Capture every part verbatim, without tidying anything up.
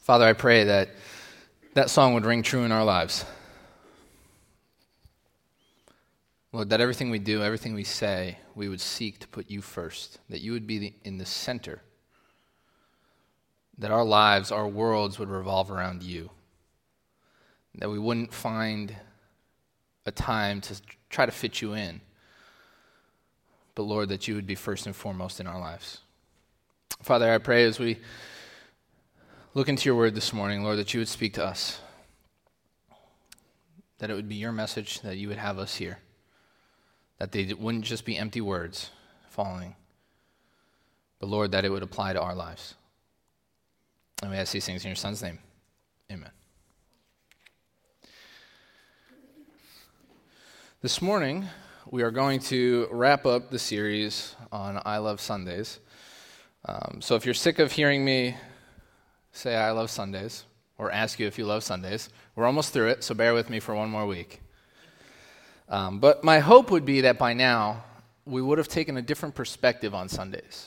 Father, I pray that that song would ring true in our lives. Lord, that everything we do, everything we say, we would seek to put you first, that you would be the, in the center, that our lives, our worlds would revolve around you, that we wouldn't find a time to try to fit you in, but Lord, that you would be first and foremost in our lives. Father, I pray as we look into your word this morning, Lord, that you would speak to us, that it would be your message, that you would have us here, that they wouldn't just be empty words falling, but Lord, that it would apply to our lives. And we ask these things in your Son's name. Amen. This morning, we are going to wrap up the series on I Love Sundays. Um, so if you're sick of hearing me say I love Sundays, or ask you if you love Sundays, we're almost through it, so bear with me for one more week. Um, but my hope would be that by now, we would have taken a different perspective on Sundays.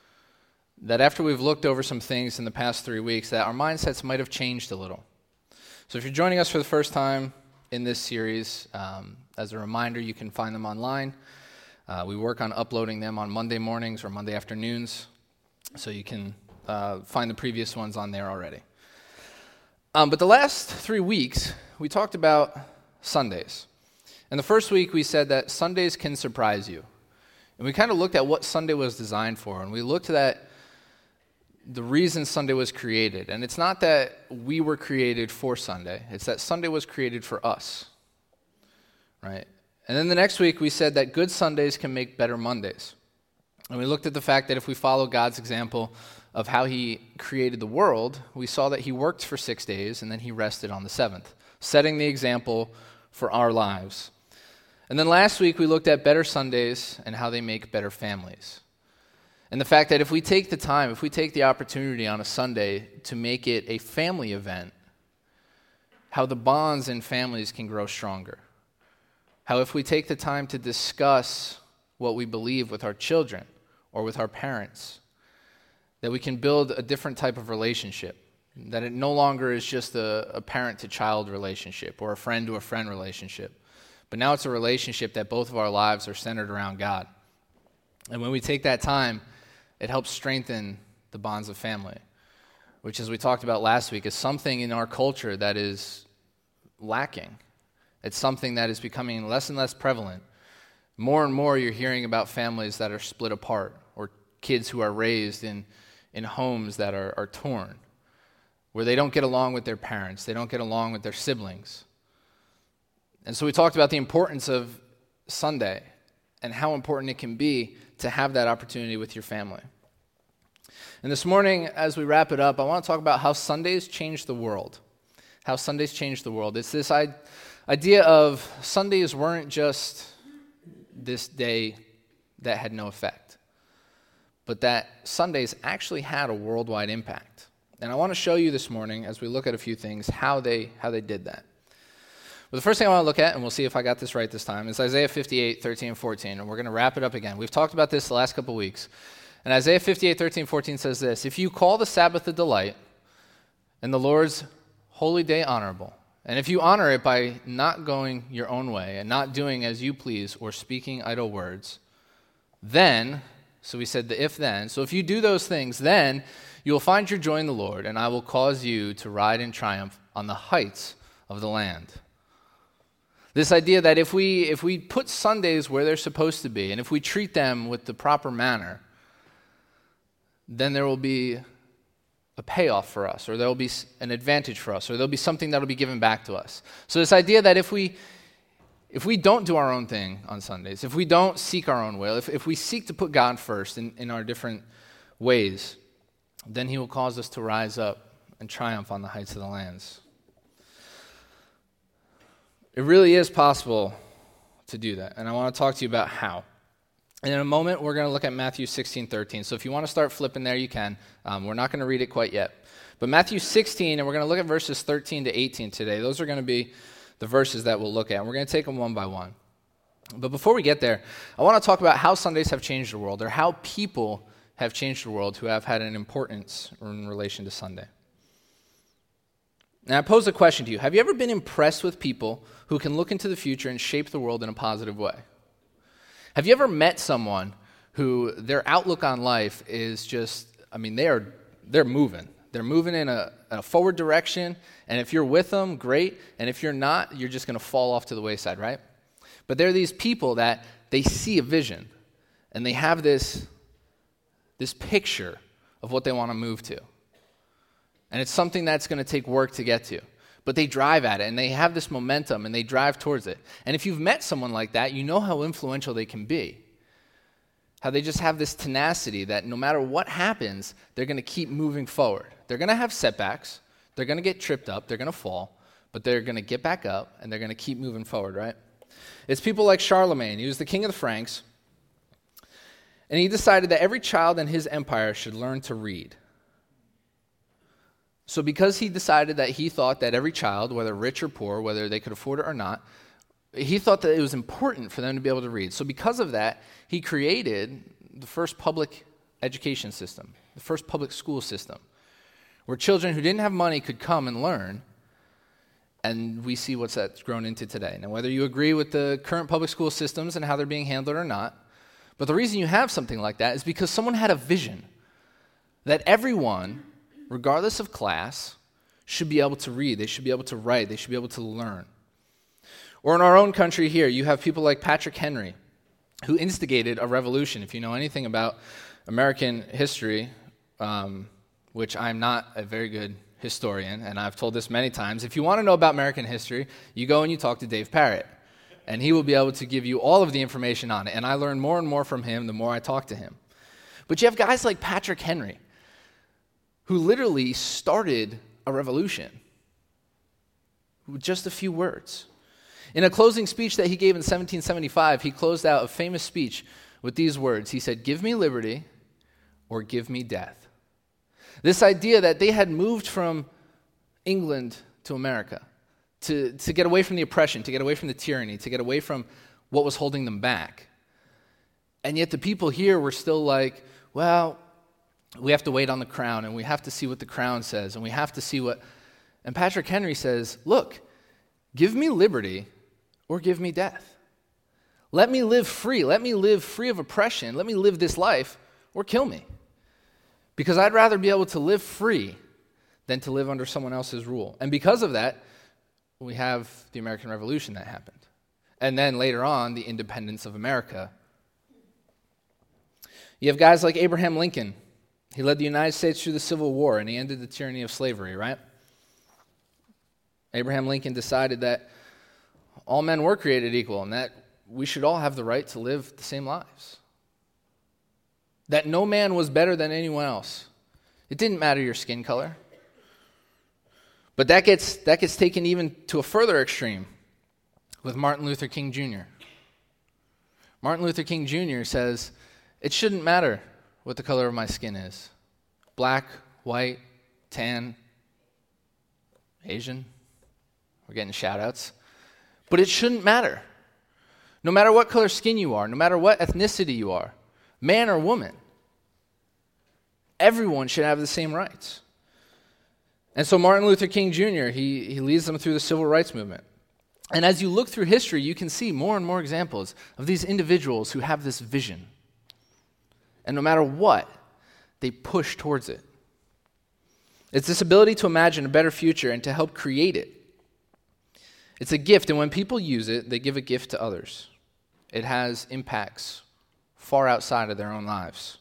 That after we've looked over some things in the past three weeks, that our mindsets might have changed a little. So if you're joining us for the first time in this series, um, as a reminder, you can find them online. Uh, we work on uploading them on Monday mornings or Monday afternoons, so you can uh, find the previous ones on there already. Um, but the last three weeks, we talked about Sundays. And the first week, we said that Sundays can surprise you. And we kind of looked at what Sunday was designed for, and we looked at the reason Sunday was created. And it's not that we were created for Sunday. It's that Sunday was created for us, right? And then the next week, we said that good Sundays can make better Mondays. And we looked at the fact that if we follow God's example of how he created the world, we saw that he worked for six days and then he rested on the seventh, setting the example for our lives. And then last week, we looked at better Sundays and how they make better families. And the fact that if we take the time, if we take the opportunity on a Sunday to make it a family event, how the bonds in families can grow stronger. How if we take the time to discuss what we believe with our children or with our parents, that we can build a different type of relationship, that it no longer is just a, a parent-to-child relationship or a friend-to-a-friend relationship, but now it's a relationship that both of our lives are centered around God. And when we take that time, it helps strengthen the bonds of family, which, as we talked about last week, is something in our culture that is lacking. It's something that is becoming less and less prevalent. More and more you're hearing about families that are split apart or kids who are raised in, in homes that are, are torn, where they don't get along with their parents, they don't get along with their siblings. And so we talked about the importance of Sunday and how important it can be to have that opportunity with your family. And this morning, as we wrap it up, I want to talk about how Sundays change the world. How Sundays change the world. It's this idea of Sundays weren't just this day that had no effect, but that Sundays actually had a worldwide impact. And I want to show you this morning, as we look at a few things, how they how they did that. Well, the first thing I want to look at, and we'll see if I got this right this time, is Isaiah fifty-eight, thirteen, and fourteen, and we're going to wrap it up again. We've talked about this the last couple weeks. And Isaiah fifty-eight, thirteen, fourteen says this: "If you call the Sabbath a delight, and the Lord's holy day honorable, and if you honor it by not going your own way, and not doing as you please, or speaking idle words, then," so we said the if then, so if you do those things, then you will find your joy in the Lord, and I will cause you to ride in triumph on the heights of the land. This idea that if we if we put Sundays where they're supposed to be, and if we treat them with the proper manner, then there will be a payoff for us, or there will be an advantage for us, or there will be something that will be given back to us. So this idea that if we if we don't do our own thing on Sundays, if we don't seek our own will, if, if we seek to put God first in, in our different ways, then he will cause us to rise up and triumph on the heights of the lands. It really is possible to do that, and I want to talk to you about how. And in a moment, we're going to look at Matthew sixteen, thirteen. So if you want to start flipping there, you can. Um, we're not going to read it quite yet. But Matthew sixteen, and we're going to look at verses thirteen to eighteen today. Those are going to be the verses that we'll look at, and we're going to take them one by one. But before we get there, I want to talk about how Sundays have changed the world, or how people have changed the world who have had an importance in relation to Sunday. And I pose a question to you. Have you ever been impressed with people who can look into the future and shape the world in a positive way? Have you ever met someone who their outlook on life is just, I mean, they are, they're moving. They're moving in a, a forward direction, and if you're with them, great, and if you're not, you're just going to fall off to the wayside, right? But there are these people that they see a vision, and they have this, this picture of what they want to move to. And it's something that's going to take work to get to. But they drive at it, and they have this momentum, and they drive towards it. And if you've met someone like that, you know how influential they can be. How they just have this tenacity that no matter what happens, they're going to keep moving forward. They're going to have setbacks. They're going to get tripped up. They're going to fall. But they're going to get back up, and they're going to keep moving forward, right? It's people like Charlemagne. He was the king of the Franks. And he decided that every child in his empire should learn to read. So because he decided that he thought that every child, whether rich or poor, whether they could afford it or not, he thought that it was important for them to be able to read. So because of that, he created the first public education system, the first public school system, where children who didn't have money could come and learn, and we see what's that's grown into today. Now, whether you agree with the current public school systems and how they're being handled or not, but the reason you have something like that is because someone had a vision that everyone, regardless of class, should be able to read. They should be able to write. They should be able to learn. Or in our own country here, you have people like Patrick Henry, who instigated a revolution. If you know anything about American history, um, which I'm not a very good historian, and I've told this many times, if you want to know about American history, you go and you talk to Dave Parrott, and he will be able to give you all of the information on it. And I learn more and more from him the more I talk to him. But you have guys like Patrick Henry, who literally started a revolution with just a few words. In a closing speech that he gave in seventeen seventy-five, he closed out a famous speech with these words. He said, "Give me liberty or give me death." This idea that they had moved from England to America to, to get away from the oppression, to get away from the tyranny, to get away from what was holding them back. And yet the people here were still like, well, we have to wait on the crown, and we have to see what the crown says, and we have to see what... And Patrick Henry says, look, give me liberty or give me death. Let me live free. Let me live free of oppression. Let me live this life or kill me. Because I'd rather be able to live free than to live under someone else's rule. And because of that, we have the American Revolution that happened. And then later on, the independence of America. You have guys like Abraham Lincoln. He led the United States through the Civil War, and he ended the tyranny of slavery, right? Abraham Lincoln decided that all men were created equal and that we should all have the right to live the same lives. That no man was better than anyone else. It didn't matter your skin color. But that gets, that gets taken even to a further extreme with Martin Luther King Junior Martin Luther King Junior says, it shouldn't matter what the color of my skin is. Black, white, tan, Asian. We're getting shout-outs. But it shouldn't matter. No matter what color skin you are, no matter what ethnicity you are, man or woman, everyone should have the same rights. And so Martin Luther King Junior, he, he leads them through the civil rights movement. And as you look through history, you can see more and more examples of these individuals who have this vision. And no matter what, they push towards it. It's this ability to imagine a better future and to help create it. It's a gift, and when people use it, they give a gift to others. It has impacts far outside of their own lives.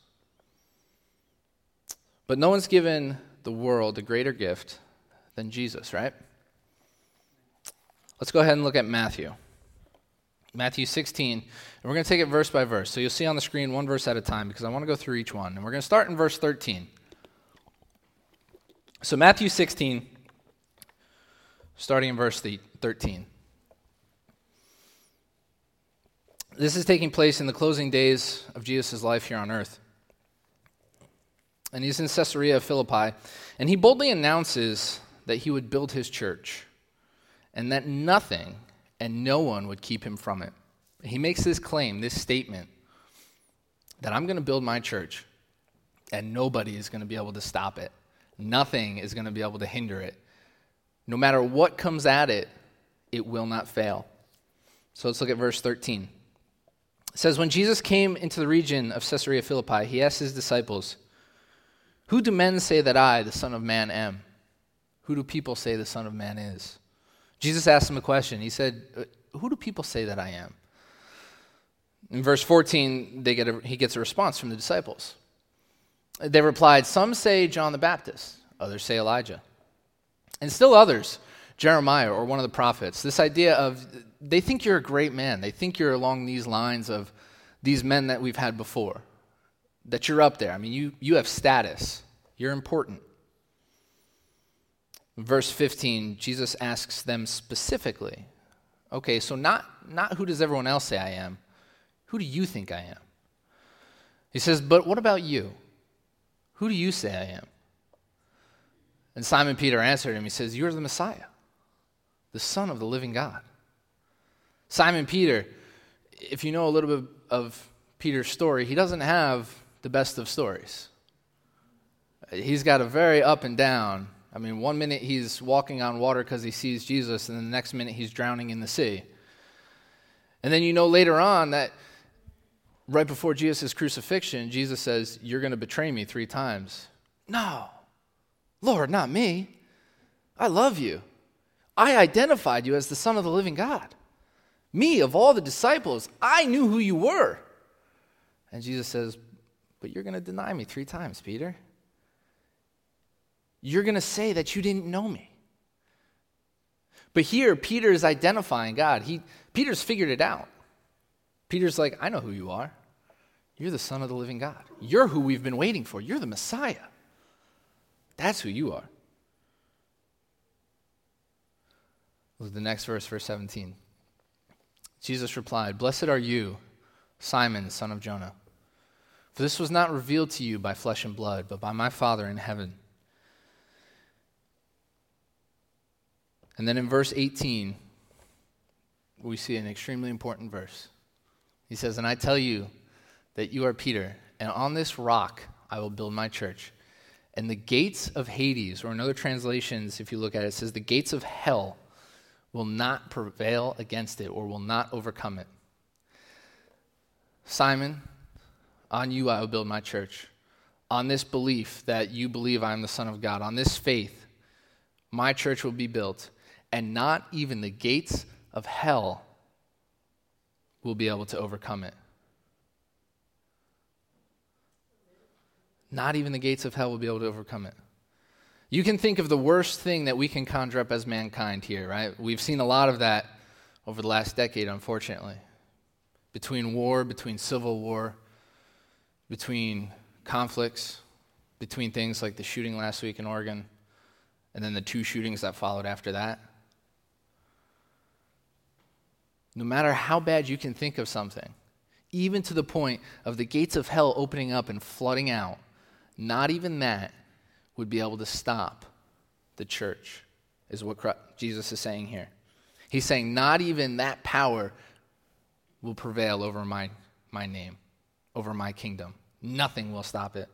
But no one's given the world a greater gift than Jesus, right? Let's go ahead and look at Matthew. Matthew sixteen, and we're going to take it verse by verse. So you'll see on the screen one verse at a time because I want to go through each one. And we're going to start in verse thirteen. So Matthew sixteen, starting in verse thirteen. This is taking place in the closing days of Jesus' life here on earth. And he's in Caesarea Philippi, and he boldly announces that he would build his church, and that nothing and no one would keep him from it. He makes this claim, this statement, that I'm going to build my church, and nobody is going to be able to stop it. Nothing is going to be able to hinder it. No matter what comes at it, it will not fail. So let's look at verse thirteen. It says, when Jesus came into the region of Caesarea Philippi, he asked his disciples, who do men say that I, the Son of Man, am? Who do people say the Son of Man is? Jesus asked him a question. He said, who do people say that I am? In verse fourteen, they get a, he gets a response from the disciples. They replied, some say John the Baptist, others say Elijah, and still others, Jeremiah or one of the prophets. This idea of, they think you're a great man. They think you're along these lines of these men that we've had before, that you're up there. I mean, you, you have status. You're important. In verse fifteen, Jesus asks them specifically, okay, so not, not who does everyone else say I am? Who do you think I am? He says, but what about you? Who do you say I am? And Simon Peter answered him. He says, you're the Messiah, the Son of the living God. Simon Peter, if you know a little bit of Peter's story, he doesn't have the best of stories. He's got a very up and down. I mean, one minute he's walking on water because he sees Jesus, and then the next minute he's drowning in the sea. And then you know later on that right before Jesus' crucifixion, Jesus says, you're going to betray me three times. No, Lord, not me. I love you. I identified you as the Son of the living God. Me, of all the disciples, I knew who you were. And Jesus says, but you're going to deny me three times, Peter. You're going to say that you didn't know me. But here, Peter is identifying God. He, Peter's figured it out. Peter's like, I know who you are. You're the Son of the living God. You're who we've been waiting for. You're the Messiah. That's who you are. Look at the next verse, verse seventeen. Jesus replied, blessed are you, Simon, son of Jonah. For this was not revealed to you by flesh and blood, but by my Father in heaven. And then in verse eighteen, we see an extremely important verse. He says, and I tell you that you are Peter, and on this rock I will build my church. And the gates of Hades, or in other translations, if you look at it, it says the gates of hell will not prevail against it or will not overcome it. Simon, on you I will build my church. On this belief that you believe I am the Son of God, on this faith, my church will be built, and not even the gates of hell will be able to overcome it. Not even the gates of hell will be able to overcome it. You can think of the worst thing that we can conjure up as mankind here, right? We've seen a lot of that over the last decade, unfortunately. Between war, between civil war, between conflicts, between things like the shooting last week in Oregon, and then the two shootings that followed after that. No matter how bad you can think of something, even to the point of the gates of hell opening up and flooding out, not even that would be able to stop the church, is what Jesus is saying here. He's saying not even that power will prevail over my, my name, over my kingdom. Nothing will stop it.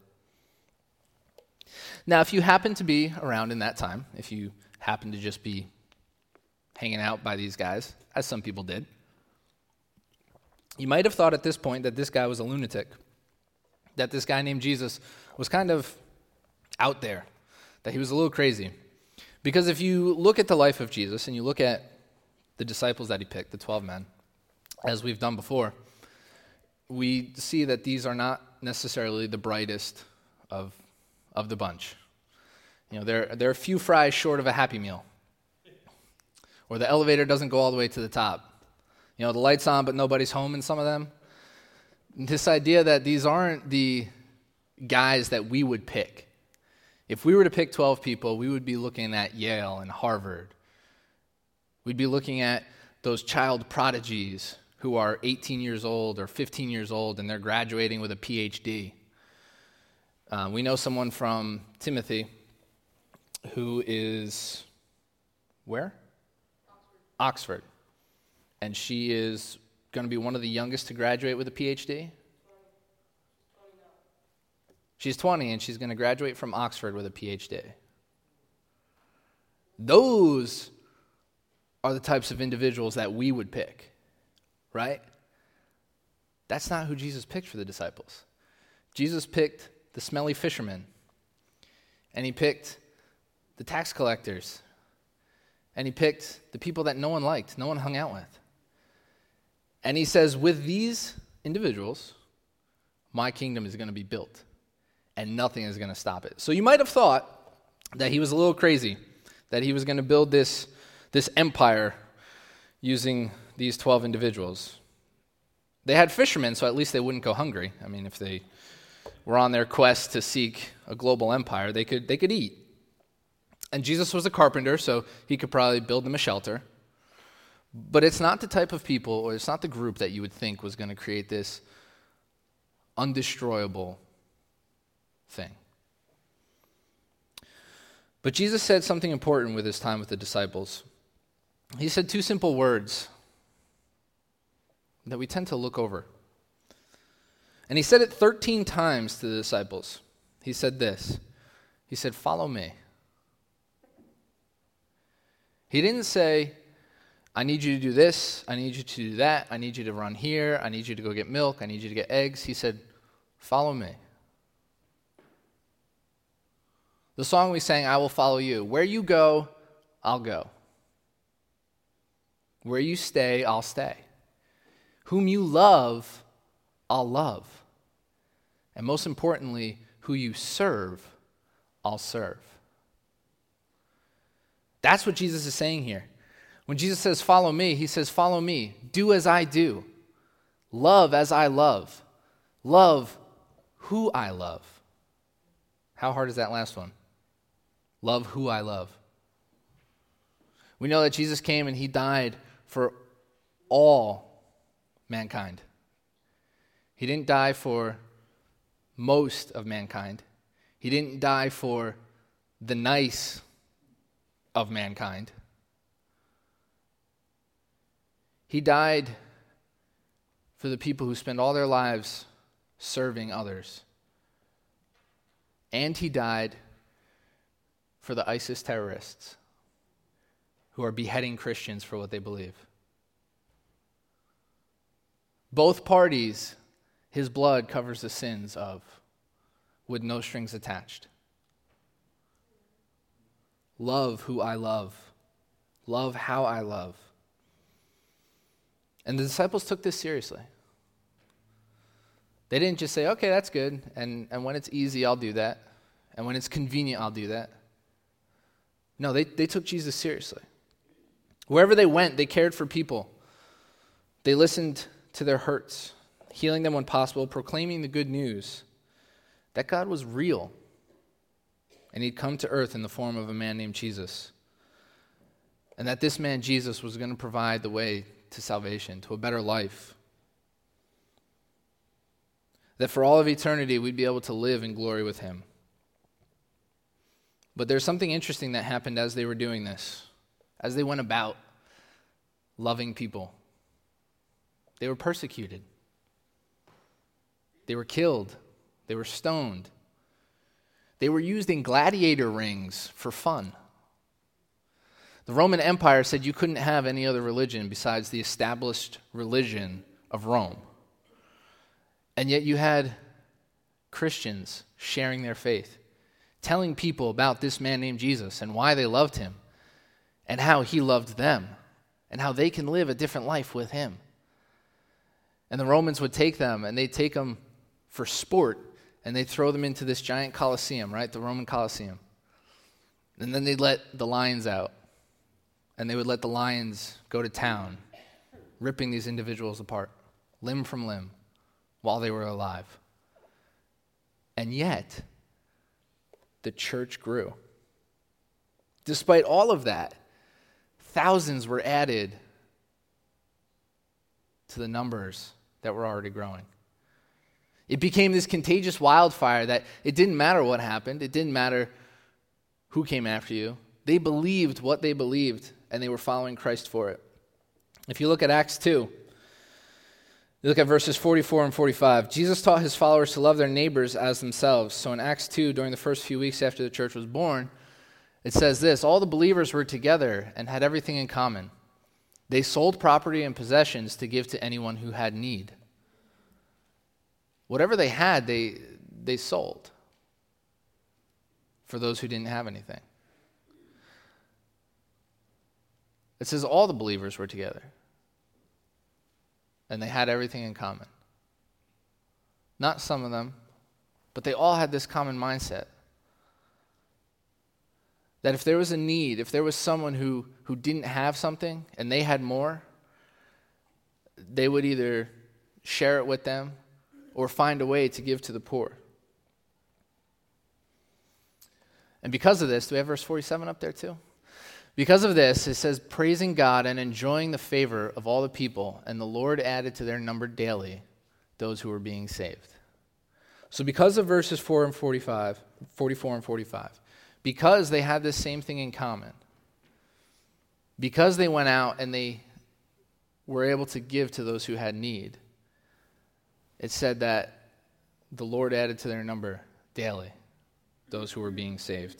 Now, if you happen to be around in that time, if you happen to just be hanging out by these guys, as some people did, you might have thought at this point that this guy was a lunatic, that this guy named Jesus was kind of out there, that he was a little crazy. Because if you look at the life of Jesus and you look at the disciples that he picked, the twelve men, as we've done before, we see that these are not necessarily the brightest of, of the bunch. You know, they're, they're a few fries short of a Happy Meal. Or the elevator doesn't go all the way to the top. You know, the light's on, but nobody's home in some of them. This idea that these aren't the guys that we would pick. If we were to pick twelve people, we would be looking at Yale and Harvard. We'd be looking at those child prodigies who are eighteen years old or fifteen years old and they're graduating with a P H D. Uh, we know someone from Timothy who is, where? Oxford. Oxford. And she is going to be one of the youngest to graduate with a P H D? She's twenty, and she's going to graduate from Oxford with a P H D. Those are the types of individuals that we would pick, right? That's not who Jesus picked for the disciples. Jesus picked the smelly fishermen, and he picked the tax collectors, and he picked the people that no one liked, no one hung out with. And he says, with these individuals, my kingdom is going to be built, and nothing is going to stop it. So you might have thought that he was a little crazy, that he was going to build this, this empire using these twelve individuals. They had fishermen, so at least they wouldn't go hungry. I mean, if they were on their quest to seek a global empire, they could they could eat. And Jesus was a carpenter, so he could probably build them a shelter. But it's not the type of people, or it's not the group that you would think was going to create this undestroyable thing. But Jesus said something important with his time with the disciples. He said two simple words that we tend to look over. And he said it thirteen times to the disciples. He said this. He said, "Follow me." He didn't say, "I need you to do this, I need you to do that, I need you to run here, I need you to go get milk, I need you to get eggs." He said, "Follow me." The song we sang, "I will follow you." Where you go, I'll go. Where you stay, I'll stay. Whom you love, I'll love. And most importantly, who you serve, I'll serve. That's what Jesus is saying here. When Jesus says, "Follow me," he says, "Follow me. Do as I do. Love as I love. Love who I love." How hard is that last one? Love who I love. We know that Jesus came and he died for all mankind. He didn't die for most of mankind. He didn't die for the nice of mankind. He died for the people who spend all their lives serving others. And he died for the ISIS terrorists who are beheading Christians for what they believe. Both parties, his blood covers the sins of, with no strings attached. Love who I love. Love how I love. And the disciples took this seriously. They didn't just say, "Okay, that's good, and, and when it's easy, I'll do that, and when it's convenient, I'll do that." No, they, they took Jesus seriously. Wherever they went, they cared for people. They listened to their hurts, healing them when possible, proclaiming the good news that God was real, and he'd come to earth in the form of a man named Jesus, and that this man, Jesus, was going to provide the way to salvation, to a better life. That for all of eternity, we'd be able to live in glory with him. But there's something interesting that happened as they were doing this, as they went about loving people. They were persecuted. They were killed. They were stoned. They were used in gladiator rings for fun. The Roman Empire said you couldn't have any other religion besides the established religion of Rome. And yet you had Christians sharing their faith, telling people about this man named Jesus and why they loved him and how he loved them and how they can live a different life with him. And the Romans would take them and they'd take them for sport and they'd throw them into this giant Colosseum, right? The Roman Colosseum. And then they'd let the lions out. And they would let the lions go to town, ripping these individuals apart, limb from limb, while they were alive. And yet, the church grew. Despite all of that, thousands were added to the numbers that were already growing. It became this contagious wildfire that it didn't matter what happened. It didn't matter who came after you. They believed what they believed, and they were following Christ for it. If you look at Acts two, you look at verses forty-four and forty-five. Jesus taught his followers to love their neighbors as themselves. So in Acts two, during the first few weeks after the church was born, It says this: all the believers were together and had everything in common. They sold property and possessions to give to anyone who had need. Whatever they had, they, they sold for those who didn't have anything. It says all the believers were together and they had everything in common. Not some of them, but they all had this common mindset. That if there was a need, if there was someone who, who didn't have something and they had more, they would either share it with them or find a way to give to the poor. And because of this, do we have verse forty-seven up there too? Because of this, it says, praising God and enjoying the favor of all the people, and the Lord added to their number daily those who were being saved. So because of verses four and forty-five, forty-four and forty-five, because they had this same thing in common, because they went out and they were able to give to those who had need, it said that the Lord added to their number daily those who were being saved.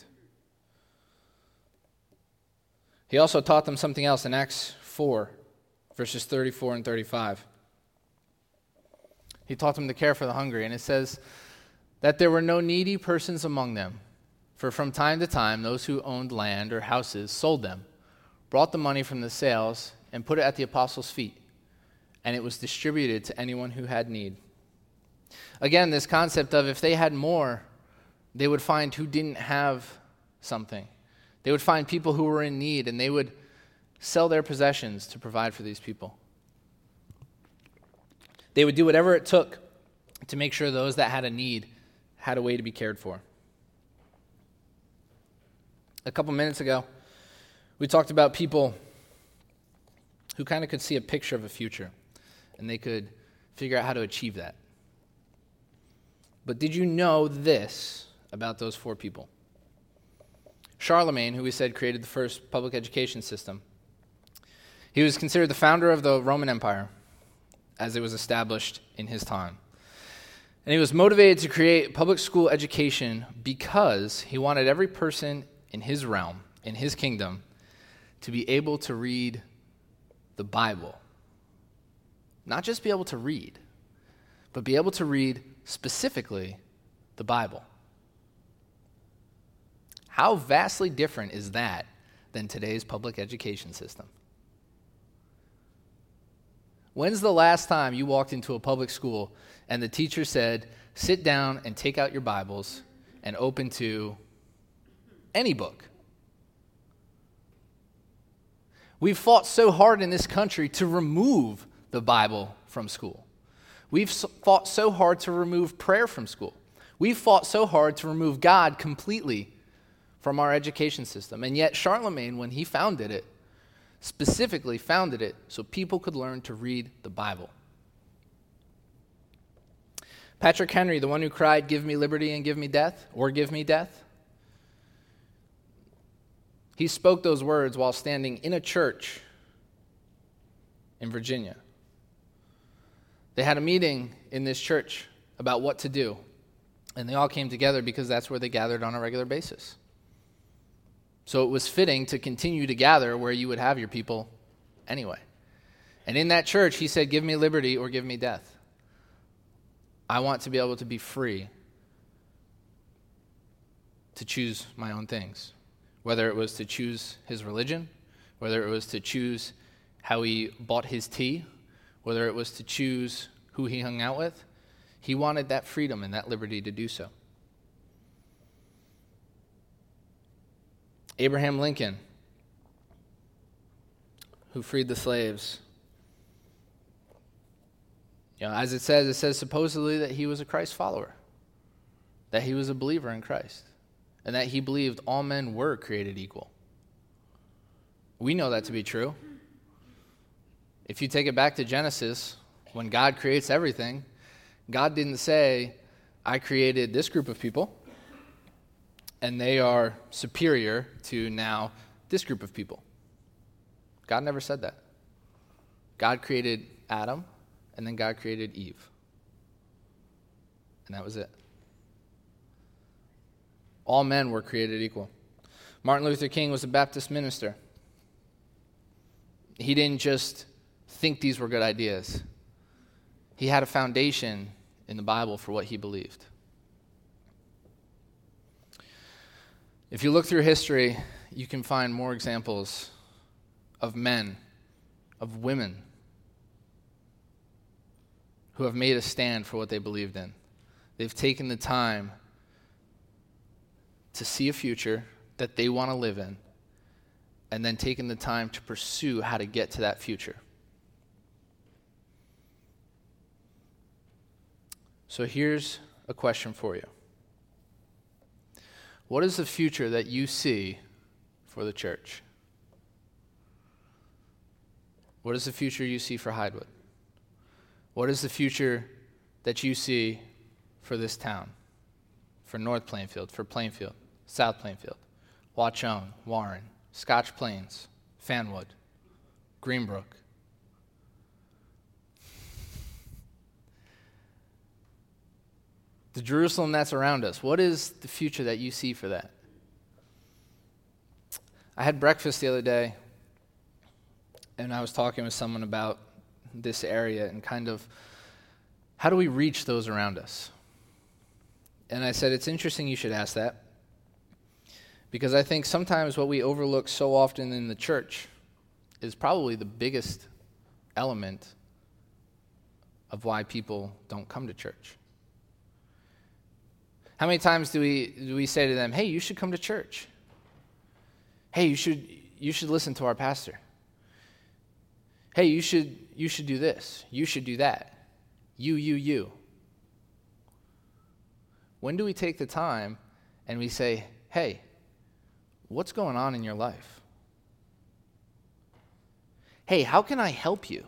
He also taught them something else in Acts four, verses thirty-four and thirty-five. He taught them to care for the hungry, and it says that there were no needy persons among them, for from time to time those who owned land or houses sold them, brought the money from the sales, and put it at the apostles' feet, and it was distributed to anyone who had need. Again, this concept of if they had more, they would find who didn't have something. They would find people who were in need, and they would sell their possessions to provide for these people. They would do whatever it took to make sure those that had a need had a way to be cared for. A couple minutes ago, we talked about people who kind of could see a picture of a future, and they could figure out how to achieve that. But did you know this about those four people? Charlemagne, who we said created the first public education system, he was considered the founder of the Roman Empire as it was established in his time. And he was motivated to create public school education because he wanted every person in his realm, in his kingdom, to be able to read the Bible. Not just be able to read, but be able to read specifically the Bible. How vastly different is that than today's public education system? When's the last time you walked into a public school and the teacher said, sit down and take out your Bibles and open to any book? We've fought so hard in this country to remove the Bible from school. We've fought so hard to remove prayer from school. We've fought so hard to remove God completely from our education system. And yet Charlemagne, when he founded it, specifically founded it so people could learn to read the Bible. Patrick Henry, the one who cried, "Give me liberty and give me death," or "Give me death," he spoke those words while standing in a church in Virginia. They had a meeting in this church about what to do, and they all came together because that's where they gathered on a regular basis. So it was fitting to continue to gather where you would have your people anyway. And in that church, he said, "Give me liberty or give me death." I want to be able to be free to choose my own things, whether it was to choose his religion, whether it was to choose how he bought his tea, whether it was to choose who he hung out with. He wanted that freedom and that liberty to do so. Abraham Lincoln, who freed the slaves. You know, as it says, it says supposedly that he was a Christ follower, that he was a believer in Christ, and that he believed all men were created equal. We know that to be true. If you take it back to Genesis, when God creates everything, God didn't say, "I created this group of people, and they are superior to now this group of people." God never said that. God created Adam, and then God created Eve. And that was it. All men were created equal. Martin Luther King was a Baptist minister. He didn't just think these were good ideas. He had a foundation in the Bible for what he believed. If you look through history, you can find more examples of men, of women, who have made a stand for what they believed in. They've taken the time to see a future that they want to live in, and then taken the time to pursue how to get to that future. So here's a question for you. What is the future that you see for the church? What is the future you see for Hidewood? What is the future that you see for this town? For North Plainfield, for Plainfield, South Plainfield, Watchung, Warren, Scotch Plains, Fanwood, Greenbrook. The Jerusalem that's around us, what is the future that you see for that? I had breakfast the other day, and I was talking with someone about this area and kind of how do we reach those around us? And I said, it's interesting you should ask that, because I think sometimes what we overlook so often in the church is probably the biggest element of why people don't come to church. How many times do we do we say to them, hey, you should come to church? Hey, you should you should listen to our pastor. Hey, you should you should do this. You should do that. You, you, you. When do we take the time and we say, hey, what's going on in your life? Hey, how can I help you?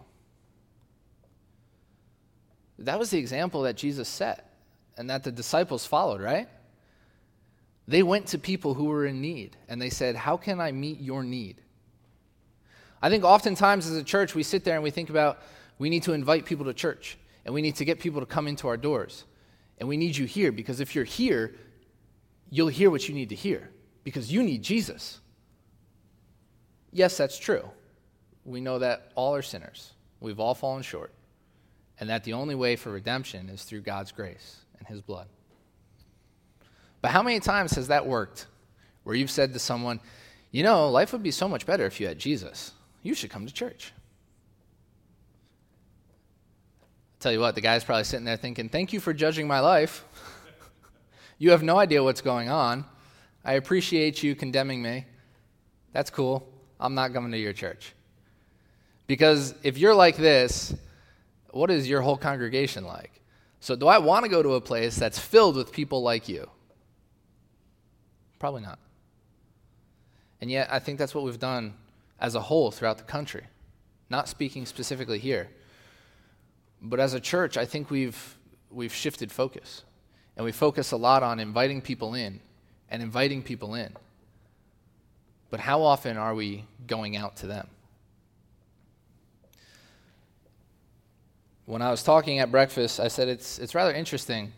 That was the example that Jesus set and that the disciples followed, right? They went to people who were in need, and they said, how can I meet your need? I think oftentimes as a church, we sit there and we think about, we need to invite people to church, and we need to get people to come into our doors. And we need you here, because if you're here, you'll hear what you need to hear, because you need Jesus. Yes, that's true. We know that all are sinners. We've all fallen short. And that the only way for redemption is through God's grace and his blood. But how many times has that worked, where you've said to someone, you know, life would be so much better if you had Jesus. You should come to church. I'll tell you what, the guy's probably sitting there thinking, thank you for judging my life. You have no idea what's going on. I appreciate you condemning me. That's cool. I'm not coming to your church. Because if you're like this, what is your whole congregation like? So do I want to go to a place that's filled with people like you? Probably not. And yet, I think that's what we've done as a whole throughout the country. Not speaking specifically here. But as a church, I think we've we've shifted focus. And we focus a lot on inviting people in and inviting people in. But how often are we going out to them? When I was talking at breakfast, I said it's it's rather interesting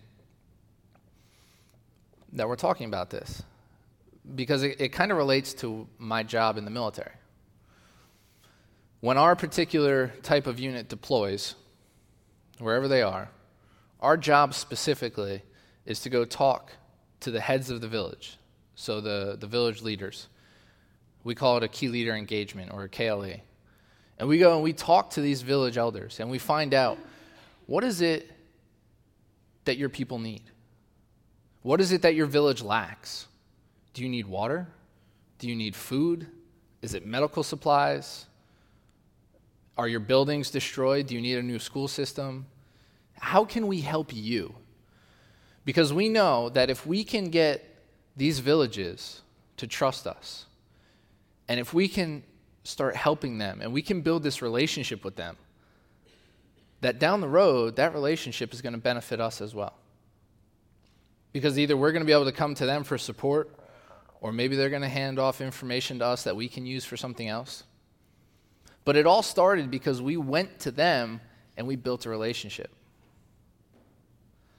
that we're talking about this, because it, it kind of relates to my job in the military. When our particular type of unit deploys, wherever they are, our job specifically is to go talk to the heads of the village, so the, the village leaders. We call it a key leader engagement, or a K L E. And we go and we talk to these village elders, and we find out, what is it that your people need? What is it that your village lacks? Do you need water? Do you need food? Is it medical supplies? Are your buildings destroyed? Do you need a new school system? How can we help you? Because we know that if we can get these villages to trust us, and if we can start helping them, and we can build this relationship with them, that down the road, that relationship is going to benefit us as well. Because either we're going to be able to come to them for support, or maybe they're going to hand off information to us that we can use for something else. But it all started because we went to them and we built a relationship.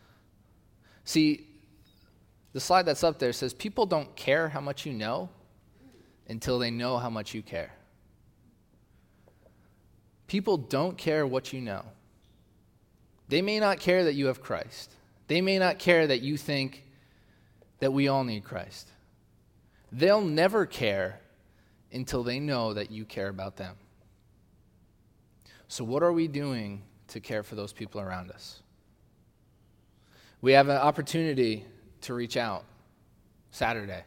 See, the slide that's up there says people don't care how much you know, until they know how much you care. People don't care what you know. They may not care that you have Christ. They may not care that you think that we all need Christ. They'll never care until they know that you care about them. So what are we doing to care for those people around us? We have an opportunity to reach out Saturday.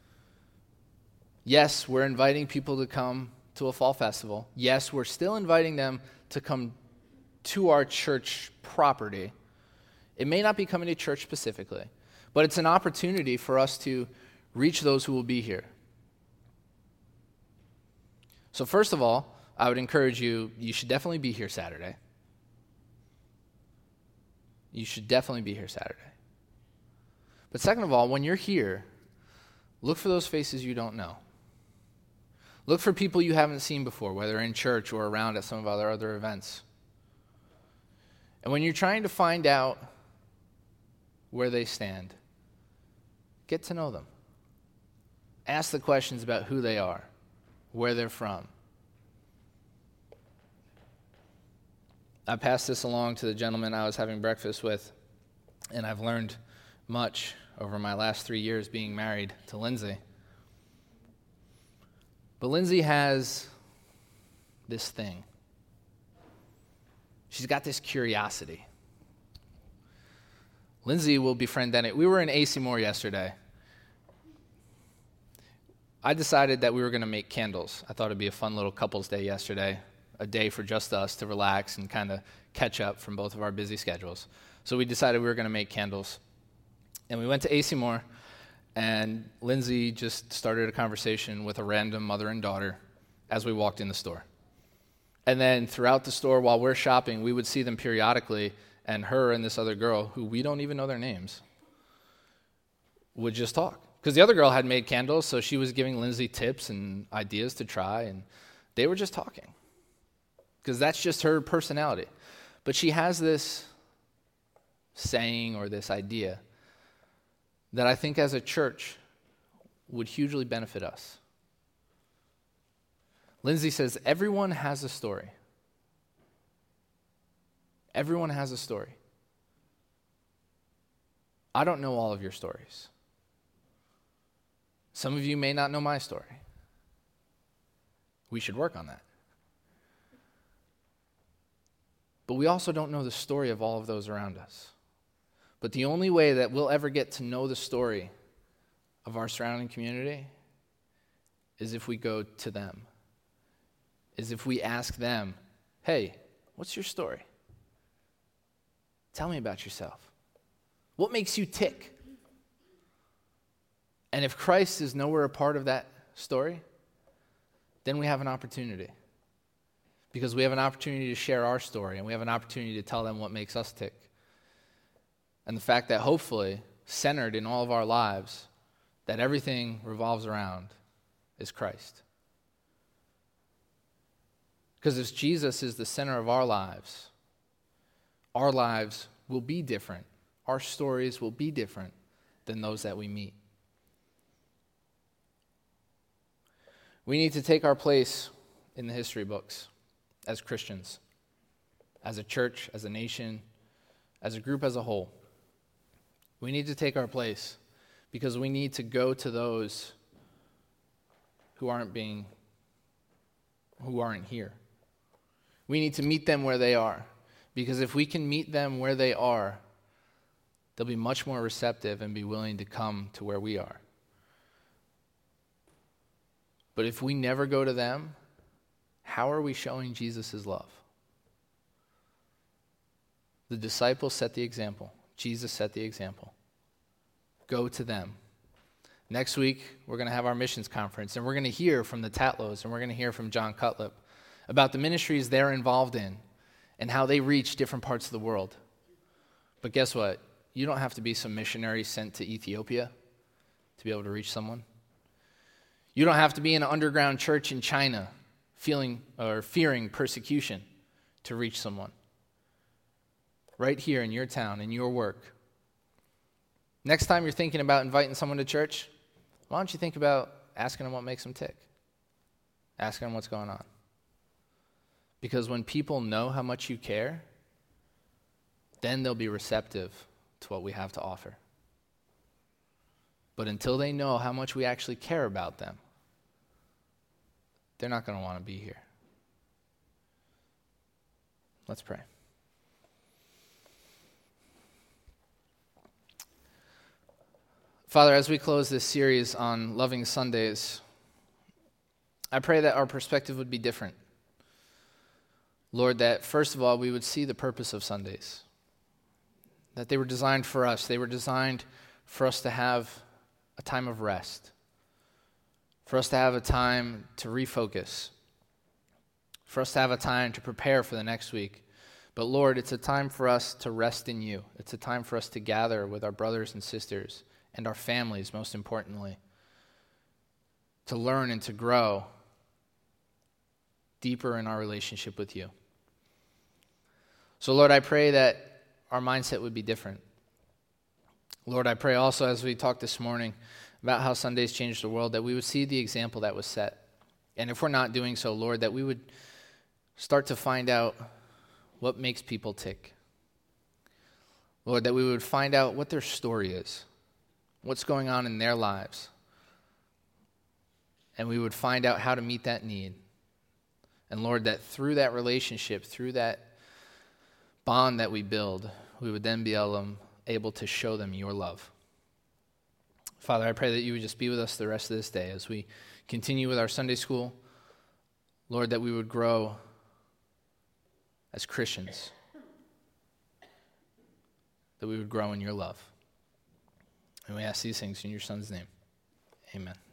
Yes, we're inviting people to come to a fall festival. Yes, we're still inviting them to come to our church property. It may not be coming to church specifically, but it's an opportunity for us to reach those who will be here. So first of all, I would encourage you, you should definitely be here Saturday. You should definitely be here Saturday. But second of all, when you're here, look for those faces you don't know. Look for people you haven't seen before, whether in church or around at some of our other events. And when you're trying to find out where they stand, get to know them. Ask the questions about who they are, where they're from. I passed this along to the gentleman I was having breakfast with, and I've learned much over my last three years being married to Lindsay. But Lindsay has this thing. She's got this curiosity. Lindsay will befriend Denny. We were in A C Moore yesterday. I decided that we were going to make candles. I thought it'd be a fun little couples day yesterday, a day for just us to relax and kind of catch up from both of our busy schedules. So we decided we were going to make candles. And we went to A C Moore, and Lindsay just started a conversation with a random mother and daughter as we walked in the store. And then throughout the store, while we're shopping, we would see them periodically, and her and this other girl, who we don't even know their names, would just talk. Because the other girl had made candles, so she was giving Lindsay tips and ideas to try, and they were just talking. Because that's just her personality. But she has this saying or this idea that I think as a church would hugely benefit us. Lindsay says, everyone has a story. Everyone has a story. I don't know all of your stories. Some of you may not know my story. We should work on that. But we also don't know the story of all of those around us. But the only way that we'll ever get to know the story of our surrounding community is if we go to them. Is if we ask them, hey, what's your story? Tell me about yourself. What makes you tick? And if Christ is nowhere a part of that story, then we have an opportunity. Because we have an opportunity to share our story, and we have an opportunity to tell them what makes us tick. And the fact that hopefully, centered in all of our lives, that everything revolves around is Christ. Because if Jesus is the center of our lives, our lives will be different. Our stories will be different than those that we meet. We need to take our place in the history books as Christians, as a church, as a nation, as a group as a whole. We need to take our place because we need to go to those who aren't being, who aren't here. We need to meet them where they are, because if we can meet them where they are, they'll be much more receptive and be willing to come to where we are. But if we never go to them, how are we showing Jesus' love? The disciples set the example. Jesus set the example. Go to them. Next week, we're going to have our missions conference, and we're going to hear from the Tatlows, and we're going to hear from John Cutlip about the ministries they're involved in and how they reach different parts of the world. But guess what? You don't have to be some missionary sent to Ethiopia to be able to reach someone. You don't have to be in an underground church in China feeling or fearing persecution to reach someone. Right here in your town, in your work. Next time you're thinking about inviting someone to church, why don't you think about asking them what makes them tick? Ask them what's going on. Because when people know how much you care, then they'll be receptive to what we have to offer. But until they know how much we actually care about them, they're not going to want to be here. Let's pray. Father, as we close this series on Loving Sundays, I pray that our perspective would be different. Lord, that first of all, we would see the purpose of Sundays. That they were designed for us. They were designed for us to have a time of rest. For us to have a time to refocus. For us to have a time to prepare for the next week. But Lord, it's a time for us to rest in you. It's a time for us to gather with our brothers and sisters and our families, most importantly. To learn and to grow deeper in our relationship with you. So Lord, I pray that our mindset would be different. Lord, I pray also as we talked this morning about how Sundays changed the world, that we would see the example that was set. And if we're not doing so, Lord, that we would start to find out what makes people tick. Lord, that we would find out what their story is, what's going on in their lives, and we would find out how to meet that need. And Lord, that through that relationship, through that bond that we build, we would then be able, able to show them your love. Father, I pray that you would just be with us the rest of this day as we continue with our Sunday school. Lord, that we would grow as Christians, that we would grow in your love. And we ask these things in your Son's name. Amen.